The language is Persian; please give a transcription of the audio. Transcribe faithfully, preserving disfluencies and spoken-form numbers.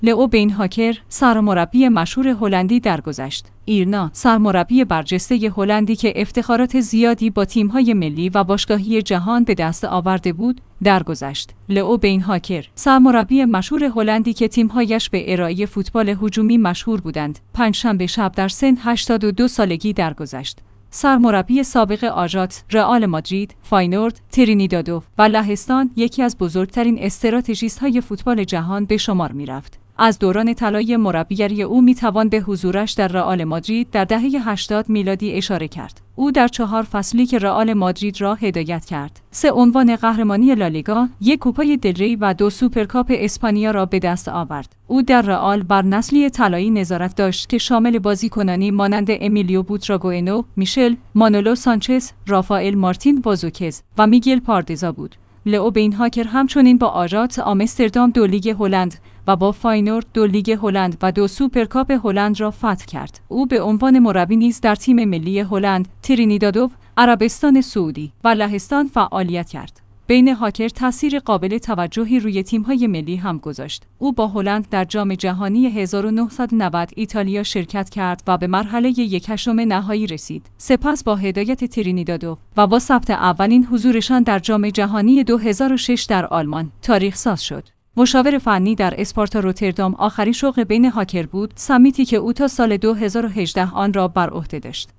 لئو بینهاکر، سرمربی مشهور هلندی درگذشت. ایرنا، سرمربی برجسته هلندی که افتخارات زیادی با تیم‌های ملی و باشگاهی جهان به دست آورده بود، درگذشت. لئو بینهاکر، سرمربی مشهور هلندی که تیم‌هایش به ارائه فوتبال هجومی مشهور بودند، پنجشنبه شب در سن هشتاد و دو سالگی درگذشت. سرمربی سابق آژاکس، رئال مادرید، فاینورد، ترینیدادو و لهستان یکی از بزرگترین استراتژیست‌های فوتبال جهان به شمار می‌رفت. از دوران طلایی مربیگری او میتوان به حضورش در رئال مادرید در دهه هشتاد میلادی اشاره کرد. او در چهار فصلی که رئال مادرید را هدایت کرد، سه عنوان قهرمانی لالیگا، یک کوپای دل‌ری و دو سوپرکاپ اسپانیا را به دست آورد. او در رئال بر نسلی طلایی نظارت داشت که شامل بازیکنانی مانند امیلیو بوتراگوئنو، میشل، مانولو سانچز، رافائل مارتین بازوکز و میگل پاردزا بود. لئو بینهاکر همچنین با آژاکس آمستردام دو لیگ هلند و با فاینورد دو لیگ هلند و دو سوپرکاپ هلند را فتح کرد. او به عنوان مربی نیز در تیم ملی هلند، ترینیدادو، عربستان سعودی و لهستان فعالیت کرد. بینهاکر تأثیر قابل توجهی روی تیم‌های ملی هم گذاشت. او با هلند در جام جهانی هزار و نهصد و نود ایتالیا شرکت کرد و به مرحله یک هشتم نهایی رسید. سپس با هدایت ترینیدادو و با ثبت اولین حضورشان در جام جهانی دو هزار و شش در آلمان تاریخ ساز شد. مشاور فنی در اسپارتا روتردام آخرین شغل بینهاکر بود، سمیتی که او تا سال دو هزار و هجده آن را بر عهده داشت.